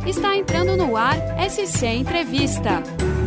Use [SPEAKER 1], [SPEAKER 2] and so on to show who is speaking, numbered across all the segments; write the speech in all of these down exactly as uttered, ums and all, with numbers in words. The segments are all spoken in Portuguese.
[SPEAKER 1] Está entrando no ar S C Entrevista.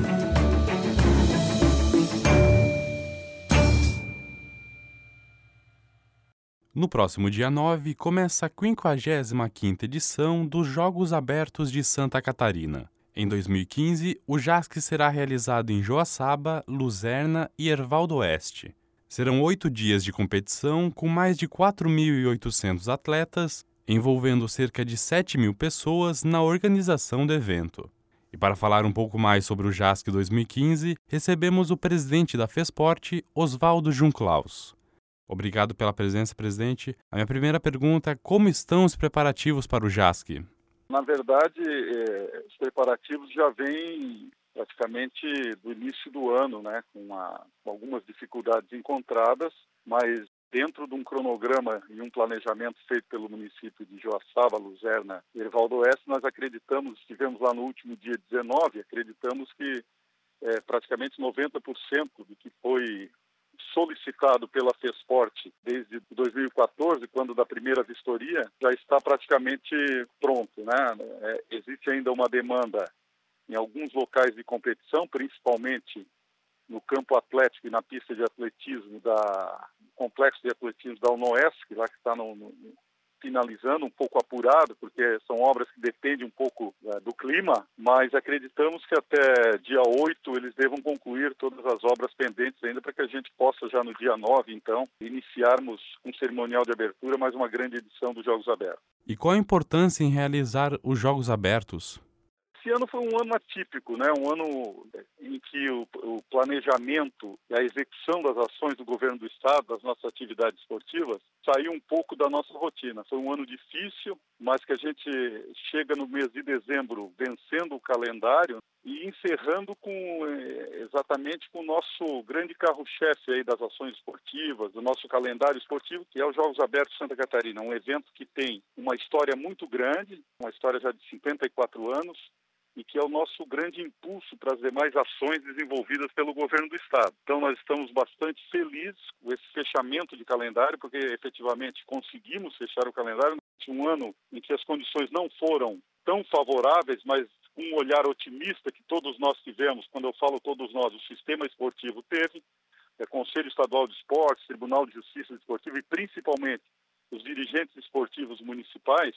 [SPEAKER 2] No próximo dia nove, começa a quinquagésima quinta edição dos Jogos Abertos de Santa Catarina. Em dois mil e quinze, o JASC será realizado em Joaçaba, Luzerna e Erval do Oeste. Serão oito dias de competição com mais de quatro mil e oitocentos atletas, envolvendo cerca de sete mil pessoas na organização do evento. E para falar um pouco mais sobre o JASC dois mil e quinze, recebemos o presidente da FESPORT, Oswaldo Junclaus. Obrigado pela presença, presidente. A minha primeira pergunta é: como estão os preparativos para o JASC?
[SPEAKER 3] Na verdade, eh, os preparativos já vêm praticamente do início do ano, né, com, uma, com algumas dificuldades encontradas, mas dentro de um cronograma e um planejamento feito pelo município de Joaçaba, Luzerna e Erval do Oeste, nós acreditamos, estivemos lá no último dia dezenove, acreditamos que eh, praticamente noventa por cento do que foi solicitado pela FESPORT desde dois mil e quatorze, quando da primeira vistoria, já está praticamente pronto, né? É, existe ainda uma demanda em alguns locais de competição, principalmente no campo atlético e na pista de atletismo da complexo de atletismo da UNOESC, lá que está no, no, finalizando, um pouco apurado, porque são obras que dependem um pouco é, do clima, mas acreditamos que até dia oito eles devam concluir todas as obras pendentes ainda para que a gente possa já no dia nove, então, iniciarmos um cerimonial de abertura, mais uma grande edição dos Jogos Abertos.
[SPEAKER 2] E qual a importância em realizar os Jogos Abertos?
[SPEAKER 3] Esse ano foi um ano atípico, né? Um ano em que o, o planejamento e a execução das ações do governo do estado, das nossas atividades esportivas, saiu um pouco da nossa rotina. Foi um ano difícil, mas que a gente chega no mês de dezembro vencendo o calendário e encerrando com exatamente com o nosso grande carro-chefe aí das ações esportivas, do nosso calendário esportivo, que é os Jogos Abertos de Santa Catarina. Um evento que tem uma história muito grande, uma história já de cinquenta e quatro anos, e que é o nosso grande impulso para as demais ações desenvolvidas pelo governo do estado. Então nós estamos bastante felizes com esse fechamento de calendário, porque efetivamente conseguimos fechar o calendário um ano em que as condições não foram tão favoráveis, mas com um olhar otimista que todos nós tivemos. Quando eu falo todos nós, o sistema esportivo teve, é, Conselho Estadual de Esportes, Tribunal de Justiça Esportiva e principalmente os dirigentes esportivos municipais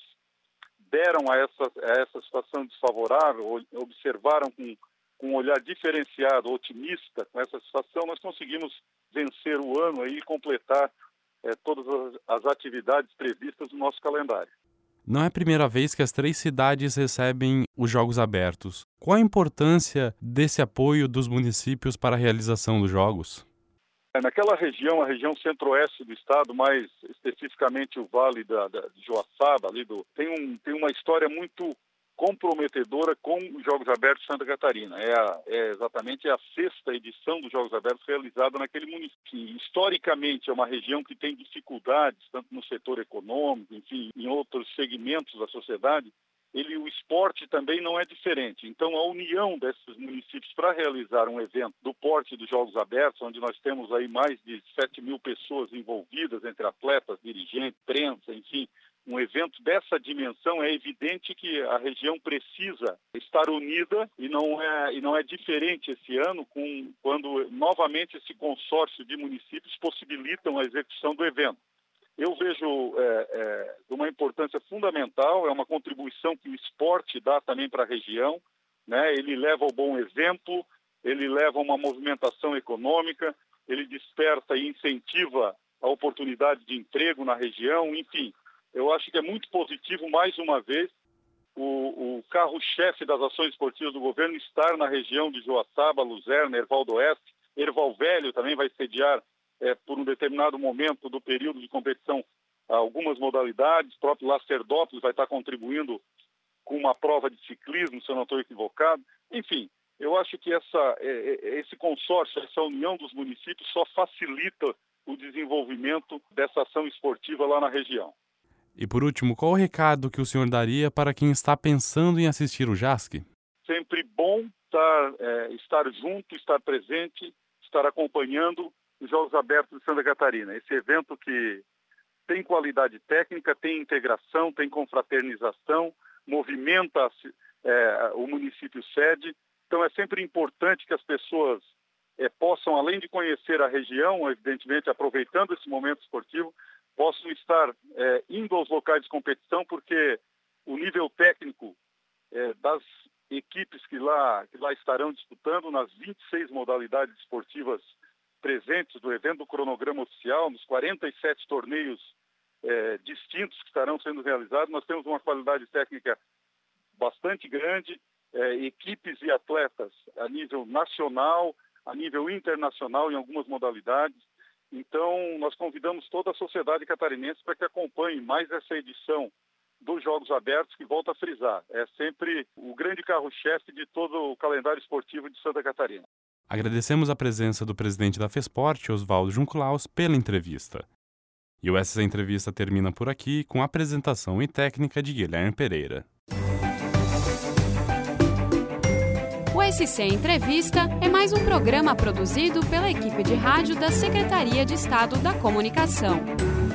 [SPEAKER 3] deram a essa, a essa situação desfavorável, observaram com, com um olhar diferenciado, otimista com essa situação, nós conseguimos vencer o ano aí e completar é, todas as, as atividades previstas no nosso calendário.
[SPEAKER 2] Não é a primeira vez que as três cidades recebem os Jogos Abertos. Qual a importância desse apoio dos municípios para a realização dos Jogos?
[SPEAKER 3] Naquela região, a região centro-oeste do estado, mais especificamente o Vale da, da, de Joaçaba, ali do, tem, um, tem uma história muito comprometedora com os Jogos Abertos de Santa Catarina. É, a, é exatamente a sexta edição dos Jogos Abertos realizada naquele município, que historicamente é uma região que tem dificuldades, tanto no setor econômico, enfim, em outros segmentos da sociedade. Ele, o esporte também não é diferente. Então, a união desses municípios para realizar um evento do porte dos Jogos Abertos, onde nós temos aí mais de sete mil pessoas envolvidas, entre atletas, dirigentes, prensa, enfim, um evento dessa dimensão, é evidente que a região precisa estar unida e não é, e não é diferente esse ano, com, quando novamente esse consórcio de municípios possibilitam a execução do evento. Eu vejo é, é, uma importância fundamental, é uma contribuição que o esporte dá também para a região, né? Ele leva ao bom exemplo, ele leva a uma movimentação econômica, ele desperta e incentiva a oportunidade de emprego na região, enfim. Eu acho que é muito positivo, mais uma vez, o, o carro-chefe das ações esportivas do governo estar na região de Joaçaba, Luzerna, Erval do Oeste. Erval Velho também vai sediar É, por um determinado momento do período de competição, algumas modalidades. O próprio Lacerdópolis vai estar contribuindo com uma prova de ciclismo, se eu não estou equivocado. Enfim, eu acho que essa, esse consórcio, essa união dos municípios só facilita o desenvolvimento dessa ação esportiva lá na região.
[SPEAKER 2] E por último, qual o recado que o senhor daria para quem está pensando em assistir o JASC?
[SPEAKER 3] Sempre bom estar, é, estar junto, estar presente, estar acompanhando os Jogos Abertos de Santa Catarina. Esse evento que tem qualidade técnica, tem integração, tem confraternização, movimenta é, o município sede. Então é sempre importante que as pessoas é, possam, além de conhecer a região, evidentemente aproveitando esse momento esportivo, possam estar é, indo aos locais de competição, porque o nível técnico é, das equipes que lá, que lá estarão disputando nas vinte e seis modalidades esportivas presentes do evento do cronograma oficial, nos quarenta e sete torneios é, distintos que estarão sendo realizados, nós temos uma qualidade técnica bastante grande, é, equipes e atletas a nível nacional, a nível internacional em algumas modalidades. Então, nós convidamos toda a sociedade catarinense para que acompanhe mais essa edição dos Jogos Abertos, que, volta a frisar, é sempre o grande carro-chefe de todo o calendário esportivo de Santa Catarina.
[SPEAKER 2] Agradecemos a presença do presidente da FESPORT, Oswaldo Junculaus, pela entrevista. E o S C Entrevista termina por aqui com a apresentação e técnica de Guilherme Pereira.
[SPEAKER 1] O S C Entrevista é mais um programa produzido pela equipe de rádio da Secretaria de Estado da Comunicação.